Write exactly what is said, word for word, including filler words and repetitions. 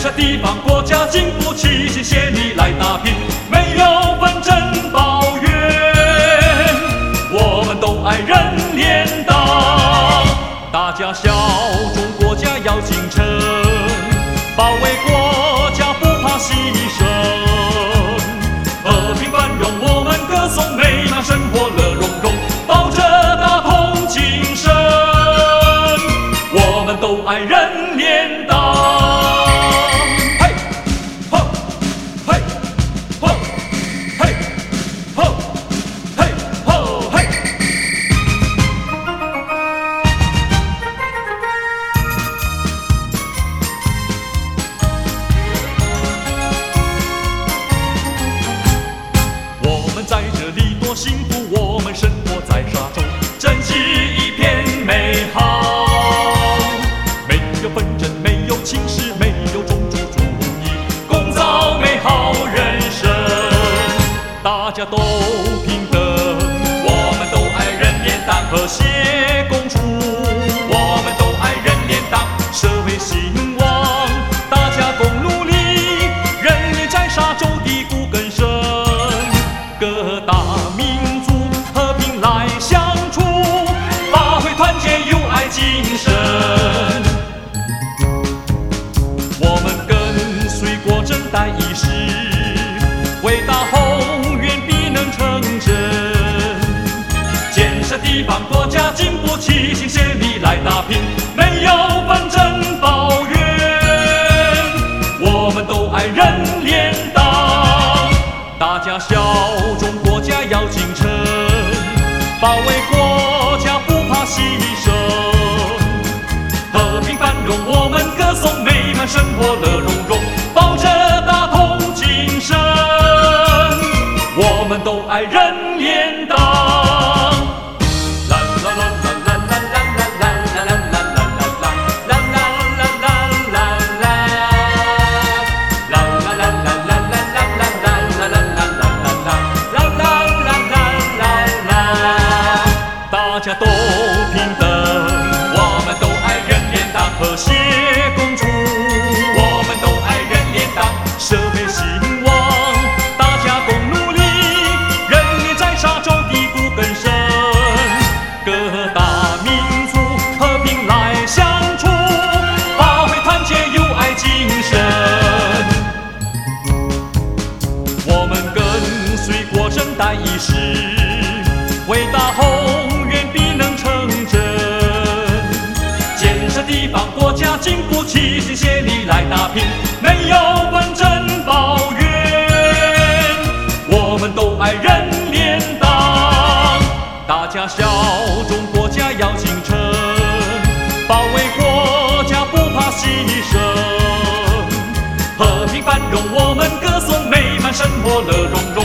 设地方，国家进步，齐心协力来打拼，没有纷争抱怨，我们都爱人连党，大家效忠国家要精诚，保卫国家不怕牺牲，和平繁荣我们歌颂，美满生活乐融融，抱着大同精神，我们都爱人连党。在这里多幸福，我们生活在沙洲，真是一片美好。没有纷争，没有轻视，没有种族主义，共造美好人生。大家都平等，我们都爱人连党，和谐共处，我们都爱人连党，社会兴旺，大家共努力，人民在沙洲的骨根深。各大民族和平来相处，发挥团结友爱精神。我们跟随国政代议士，伟大宏愿必能成真。建设地方，国家进步，齐心协力来打拼，没有纷争抱怨，我们都爱人连党，大家效忠国家要精诚，保卫国家不怕牺牲，和平繁荣我们歌颂，美满生活乐融融，抱着大同精神，我们都爱人连党。大家都平等，我们都爱人连党，和谐共处，我们都爱人连党，社会兴旺，大家共努力，人民在沙洲的骨根深，各大民族和平来相处，发挥团结友爱精神。我们跟随国政代议士，伟大宏地方，国家进步，齐心协力来打拼，没有纷争抱怨，我们都爱人连党，大家效忠国家要精诚，保卫国家不怕牺牲，和平繁荣我们歌颂，美满生活乐融融。